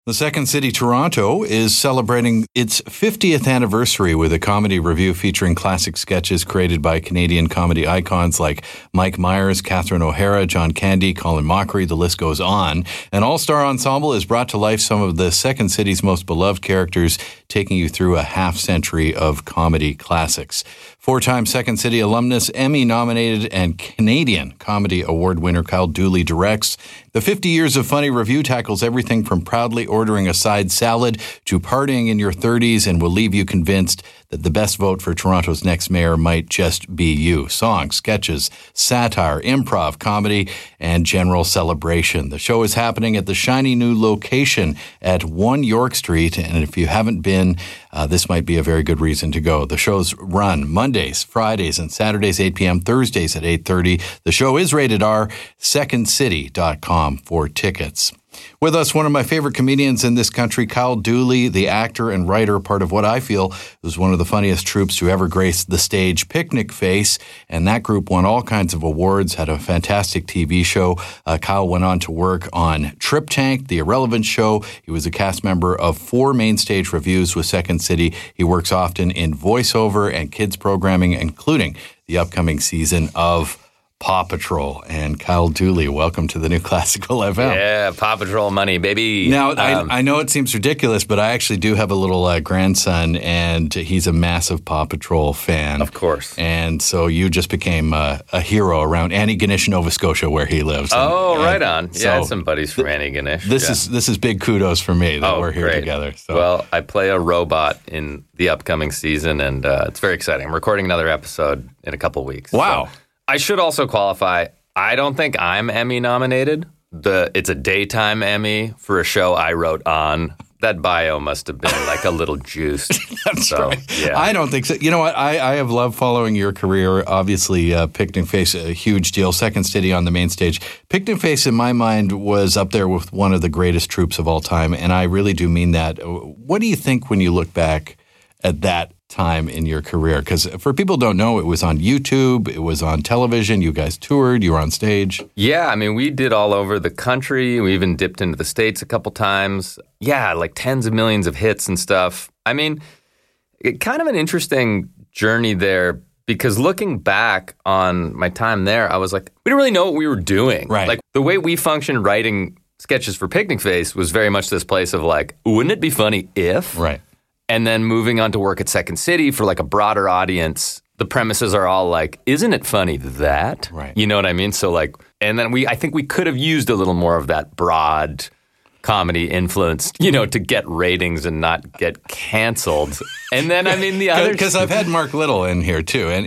The Second City Toronto is celebrating its 50th anniversary with a comedy review featuring classic sketches created by Canadian comedy icons like Mike Myers, Catherine O'Hara, John Candy, Colin Mockery, the list goes on. An all-star ensemble has brought to life some of the Second City's most beloved characters, taking you through a half-century of comedy classics. Four-time Second City alumnus, Emmy-nominated and Canadian Comedy Award winner Kyle Dooley directs. The 50 Years of Funny review tackles everything from proudly ordering a side salad to partying in your 30s and will leave you convinced that the best vote for Toronto's next mayor might just be you. Songs, sketches, satire, improv, comedy, and general celebration. The show is happening at the shiny new location at 1 York Street, and if you haven't been, this might be a very good reason to go. The shows run Mondays, Fridays, and Saturdays, 8 p.m., Thursdays at 8:30. The show is rated R, secondcity.com for tickets. With us, one of my favorite comedians in this country, Kyle Dooley, the actor and writer, part of what I feel was one of the funniest troupes to ever grace the stage, Picnic Face, and that group won all kinds of awards, had a fantastic TV show. Kyle went on to work on Trip Tank, The Irrelevant Show. He was a cast member of 4 main stage reviews with Second City. He works often in voiceover and kids programming, including the upcoming season of Paw Patrol. And Kyle Dooley, welcome to the New Classical FM. Yeah, Paw Patrol money, baby. Now, I know it seems ridiculous, but I actually do have a little grandson, and he's a massive Paw Patrol fan. Of course. And so you just became a hero around Antigonish, Nova Scotia, where he lives. Right on. So yeah, I had some buddies from Antigonish. This is big kudos for me that we're here together. So. Well, I play a robot in the upcoming season, and it's very exciting. I'm recording another episode in a couple weeks. Wow. So I should also qualify, I don't think I'm Emmy nominated. It's a daytime Emmy for a show I wrote on. That bio must have been like a little juiced. That's right. Yeah. I don't think so. You know what? I have loved following your career. Obviously, Picnic Face, a huge deal. Second City on the main stage. Picnic Face, in my mind, was up there with one of the greatest troupes of all time, and I really do mean that. What do you think when you look back at that time in your career? Because for people who don't know, it was on YouTube, it was on television, you guys toured, you were on stage. Yeah, I mean, we did all over the country. We even dipped into the States a couple times. Yeah, like tens of millions of hits and stuff. I mean, kind of an interesting journey there, because looking back on my time there, I was like, we didn't really know what we were doing. Right. Like the way we functioned writing sketches for Picnic Face was very much this place of like, wouldn't it be funny if? Right. And then moving on to work at Second City for like a broader audience, the premises are all like, isn't it funny that? Right. You know what I mean? So like, and then I think we could have used a little more of that broad comedy influence, to get ratings and not get canceled. And then, I mean, the other... Because I've had Mark Little in here too, and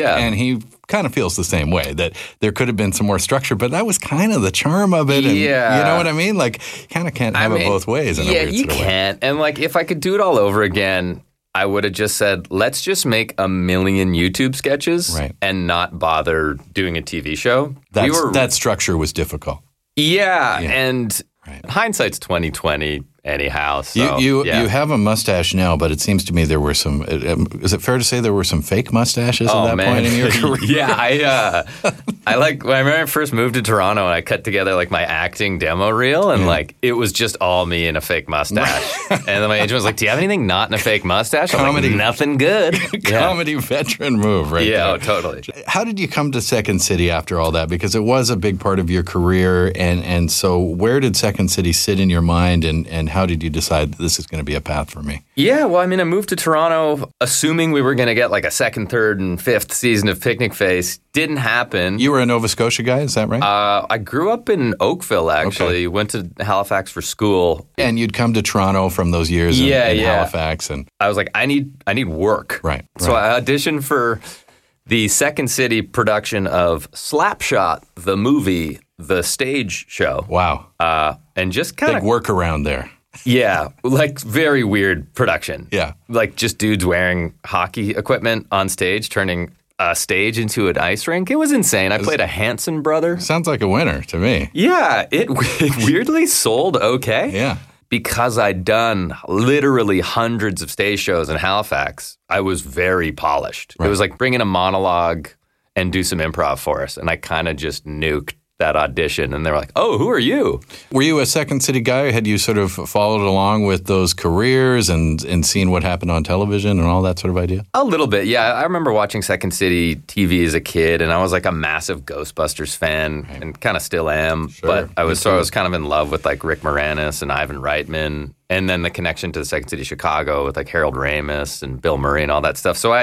he kind of feels the same way, that there could have been some more structure, but that was kind of the charm of it. And yeah. You know what I mean? Like, you kind of can't have it both ways in a weird you sort of way. can't. And like, if I could do it all over again, I would have just said, let's just make 1 million YouTube sketches and not bother doing a TV show. That structure was difficult. Yeah. And hindsight's 20/20 anyhow. So, you have a mustache now, but it seems to me there were some. Is it fair to say there were some fake mustaches at that point in your career? Yeah, I remember I first moved to Toronto and I cut together like my acting demo reel, and like it was just all me in a fake mustache. And then my agent was like, "Do you have anything not in a fake mustache?" I'm Comedy, like, nothing good. Comedy veteran move, right? Yeah, there. Oh, totally. How did you come to Second City after all that? Because it was a big part of your career, and so where did Second City sit in your mind, and how did you decide that this is going to be a path for me? Yeah, well, I mean, I moved to Toronto assuming we were going to get like a second, third, and fifth season of Picnic Face. Didn't happen. You were a Nova Scotia guy, is that right? I grew up in Oakville, actually. Okay. Went to Halifax for school. And you'd come to Toronto from those years in Halifax. And I was like, I need work. Right. So I auditioned for the Second City production of Slapshot, the movie, the stage show. Wow. And just kind of big workaround there. Yeah, like very weird production. Yeah. Like just dudes wearing hockey equipment on stage, turning a stage into an ice rink. It was insane. I played a Hanson brother. Sounds like a winner to me. Yeah, it weirdly sold okay. Yeah. Because I'd done literally hundreds of stage shows in Halifax, I was very polished. Right. It was like bring in a monologue and do some improv for us. And I kind of just nuked that audition, and they were like, "Oh, who are you?" Were you a Second City guy? Had you sort of followed along with those careers and seen what happened on television and all that sort of idea? A little bit, yeah. I remember watching Second City TV as a kid, and I was like a massive Ghostbusters fan, and kind of still am. Sure. But I was kind of in love with like Rick Moranis and Ivan Reitman, and then the connection to the Second City Chicago with like Harold Ramis and Bill Murray and all that stuff. So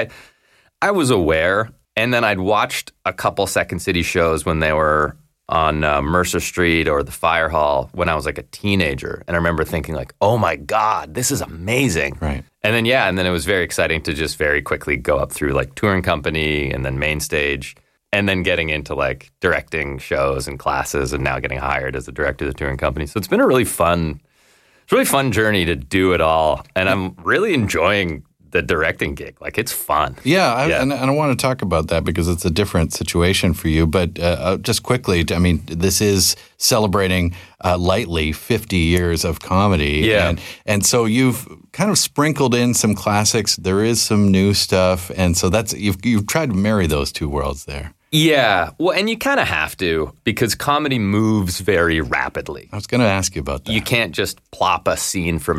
I was aware, and then I'd watched a couple Second City shows when they were on Mercer Street or the Fire Hall when I was like a teenager. And I remember thinking like, oh my God, this is amazing. Right. And then, it was very exciting to just very quickly go up through like touring company and then main stage and then getting into like directing shows and classes and now getting hired as a director of the touring company. So it's been a really fun journey to do it all. And I'm really enjoying the directing gig. Like, it's fun. And I want to talk about that because it's a different situation for you. But just quickly, I mean, this is celebrating lightly 50 years of comedy. Yeah. And so you've kind of sprinkled in some classics. There is some new stuff. And so you've tried to marry those two worlds there. Yeah. Well, and you kind of have to because comedy moves very rapidly. I was going to ask you about that. You can't just plop a scene from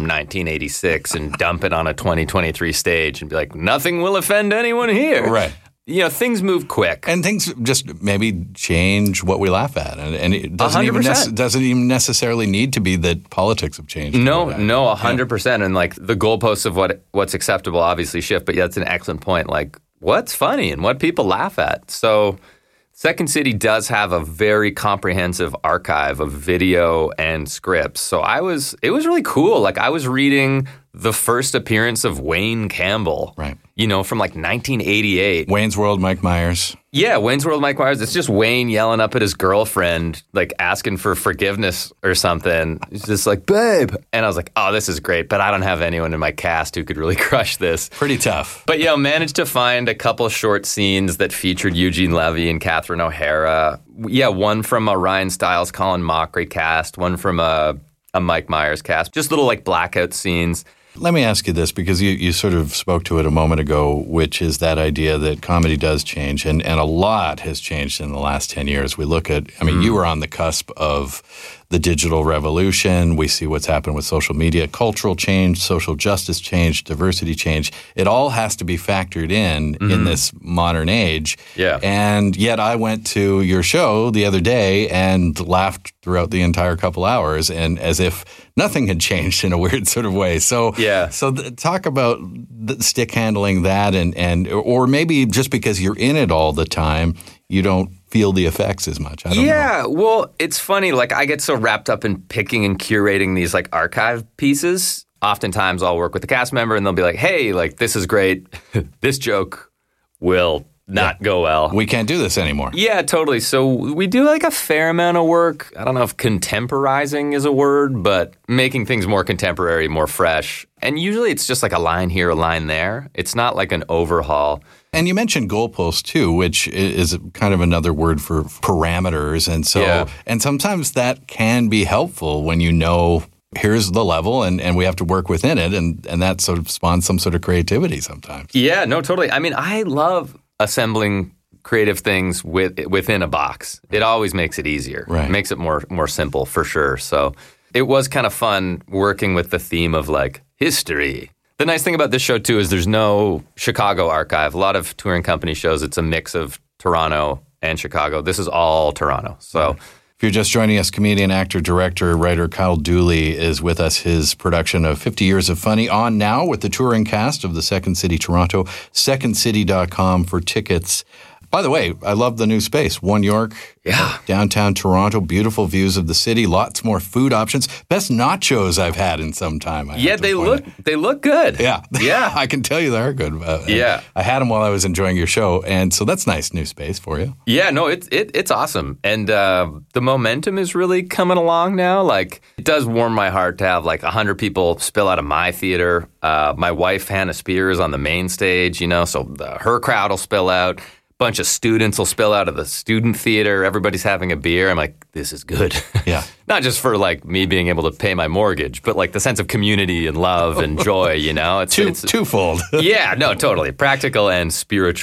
1986 and dump it on a 2023 stage and be like, nothing will offend anyone here. Right. Things move quick. And things just maybe change what we laugh at. And it doesn't 100%. doesn't even necessarily need to be that politics have changed. No, 100%. And like the goalposts of what's acceptable obviously shift. But that's an excellent point. Like, what's funny and what people laugh at. So Second City does have a very comprehensive archive of video and scripts. So it was really cool. Like, I was reading the first appearance of Wayne Campbell, right? From like 1988. Wayne's World, Mike Myers. Yeah, Wayne's World, Mike Myers. It's just Wayne yelling up at his girlfriend, like asking for forgiveness or something. He's just like, babe. And I was like, oh, this is great, but I don't have anyone in my cast who could really crush this. Pretty tough. But, managed to find a couple short scenes that featured Eugene Levy and Catherine O'Hara. Yeah, one from a Ryan Stiles, Colin Mockery cast, one from a Mike Myers cast. Just little like blackout scenes. Let me ask you this, because you sort of spoke to it a moment ago, which is that idea that comedy does change, and a lot has changed in the last 10 years. We look at, you were on the cusp of the digital revolution. We see what's happened with social media, cultural change, social justice change, diversity change. It all has to be factored in this modern age. Yeah. And yet I went to your show the other day and laughed throughout the entire couple hours, and as if nothing had changed in a weird sort of way. So, talk about stick handling that, or maybe just because you're in it all the time, you don't feel the effects as much. I don't know. Well, it's funny. Like, I get so wrapped up in picking and curating these like archive pieces. Oftentimes I'll work with the cast member and they'll be like, hey, like, this is great. This joke will not go well. We can't do this anymore. Yeah, totally. So we do like a fair amount of work. I don't know if contemporizing is a word, but making things more contemporary, more fresh. And usually it's just like a line here, a line there. It's not like an overhaul. And you mentioned goalposts too, which is kind of another word for parameters. And so, and sometimes that can be helpful when you know here's the level and we have to work within it. And that sort of spawns some sort of creativity sometimes. Yeah, no, totally. I mean, I love assembling creative things within a box. It always makes it easier. Right. It makes it more simple for sure. So it was kind of fun working with the theme of like history. The nice thing about this show too is there's no Chicago archive. A lot of touring company shows, it's a mix of Toronto and Chicago. This is all Toronto. So if you're just joining us, comedian, actor, director, writer Kyle Dooley is with us. His production of 50 Years of Funny on now with the touring cast of the Second City Toronto. SecondCity.com for tickets. By the way, I love the new space. One York, downtown Toronto, beautiful views of the city, lots more food options. Best nachos I've had in some time. They look good. Yeah. I can tell you they are good. I had them while I was enjoying your show, and so that's nice new space for you. Yeah, no, it's awesome. And the momentum is really coming along now. Like, it does warm my heart to have like 100 people spill out of my theater. My wife, Hannah Spear, is on the main stage, so her crowd will spill out. Bunch of students will spill out of the student theater. Everybody's having a beer. I'm like, this is good. Yeah. Not just for like me being able to pay my mortgage, but like the sense of community and love and joy, It's twofold. Yeah, no, totally. Practical and spiritual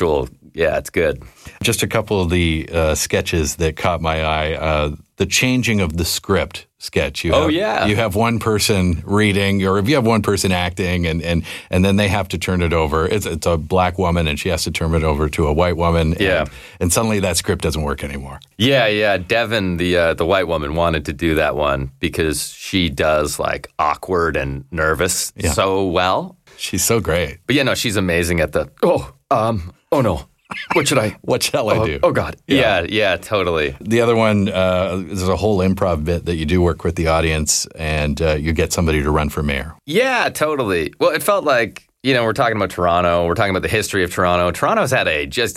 Yeah, it's good. Just a couple of the sketches that caught my eye. The changing of the script sketch. You have one person reading, or if you have one person acting, and then they have to turn it over. It's a black woman, and she has to turn it over to a white woman. And suddenly that script doesn't work anymore. Yeah. Devin, the white woman, wanted to do that one because she does like awkward and nervous so well. She's so great. But yeah, no, she's amazing at the, oh no. What shall I do? Oh, God. Yeah, totally. The other one, there's a whole improv bit that you do work with the audience, and you get somebody to run for mayor. Yeah, totally. Well, it felt like, we're talking about Toronto. We're talking about the history of Toronto. Toronto's had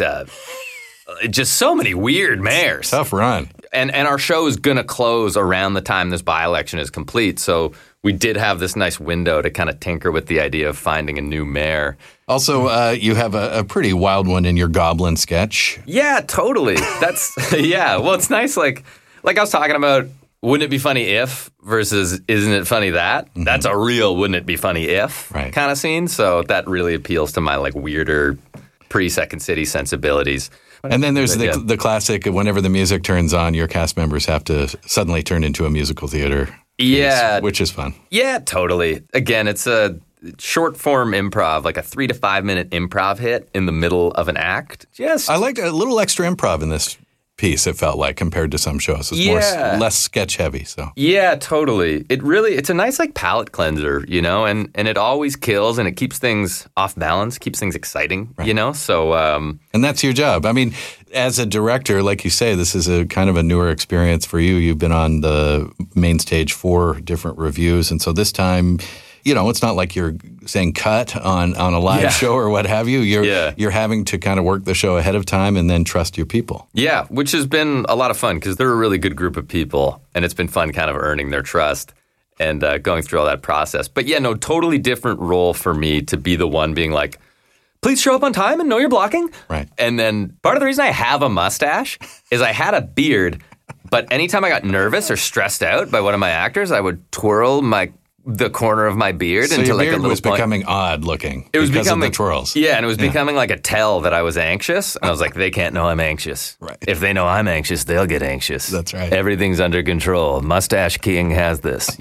just so many weird mayors. Tough run. And our show is going to close around the time this by-election is complete, so we did have this nice window to kind of tinker with the idea of finding a new mayor. Also, you have a pretty wild one in your Goblin sketch. Yeah, totally. That's well, it's nice. Like I was talking about, wouldn't it be funny if versus isn't it funny that? Mm-hmm. That's a real wouldn't it be funny if kind of scene. So that really appeals to my like weirder pre-Second City sensibilities. And then there's the classic, whenever the music turns on, your cast members have to suddenly turn into a musical theater piece, which is fun. Yeah, totally. Again, it's a short form improv, like a 3 to 5 minute improv hit in the middle of an act. I liked a little extra improv in this piece, it felt like, compared to some shows. It's less sketch heavy. So yeah, totally. It's a nice like palate cleanser, and it always kills and it keeps things off balance, keeps things exciting, So and that's your job. I mean, as a director, like you say, this is a kind of a newer experience for you. You've been on the main stage 4 different reviews, and so this time, it's not like you're saying cut on a live show or what have you. You're having to kind of work the show ahead of time and then trust your people. Yeah, which has been a lot of fun because they're a really good group of people, and it's been fun kind of earning their trust and going through all that process. But yeah, no, totally different role for me to be the one being like, please show up on time and know you're blocking. Right. And then part of the reason I have a mustache is I had a beard, but anytime I got nervous or stressed out by one of my actors, I would twirl the corner of my beard so into your like beard a little was becoming odd looking because of the twirls. Yeah, and it was becoming like a tell that I was anxious. And I was like, they can't know I'm anxious. Right. If they know I'm anxious, they'll get anxious. That's right. Everything's under control. Mustache King has this,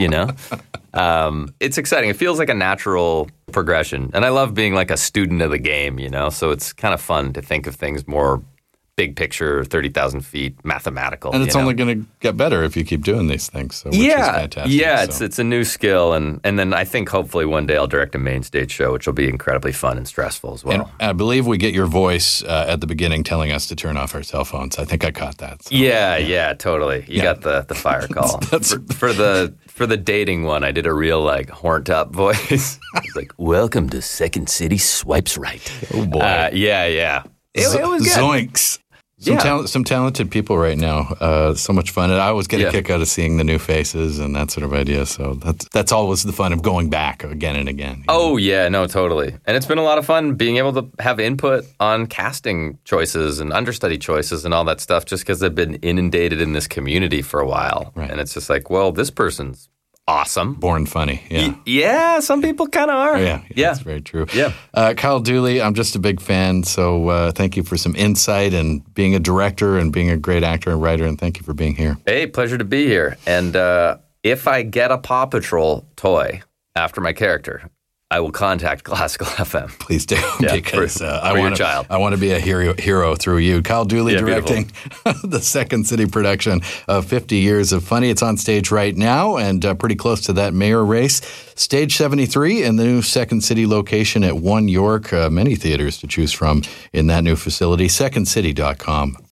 It's exciting. It feels like a natural progression. And I love being like a student of the game, So it's kind of fun to think of things more big picture, 30,000 feet, mathematical. And it's only going to get better if you keep doing these things, which is fantastic. Yeah, it's a new skill. And then I think hopefully one day I'll direct a main stage show, which will be incredibly fun and stressful as well. And I believe we get your voice at the beginning telling us to turn off our cell phones. I think I caught that. So, yeah, totally. You got the fire call. For the dating one, I did a real like horned up voice. It's like, welcome to Second City Swipes Right. Oh, boy. Yeah. It was good. Zoinks. Some talented people right now. So much fun. And I always get a kick out of seeing the new faces and that sort of idea. So that's always the fun of going back again and again. Oh, yeah. No, totally. And it's been a lot of fun being able to have input on casting choices and understudy choices and all that stuff just because they've been inundated in this community for a while. Right. And it's just like, well, this person's awesome. Born funny, yeah. Yeah, some people kind of are. Yeah, that's very true. Yeah. Kyle Dooley, I'm just a big fan, so thank you for some insight and being a director and being a great actor and writer, and thank you for being here. Hey, pleasure to be here. And if I get a Paw Patrol toy after my character, I will contact Classical FM. Please do, because I want to be a hero through you. Kyle Dooley directing the Second City production of 50 Years of Funny. It's on stage right now and pretty close to that mayor race. Stage 73 in the new Second City location at 1 York. Many theaters to choose from in that new facility. SecondCity.com.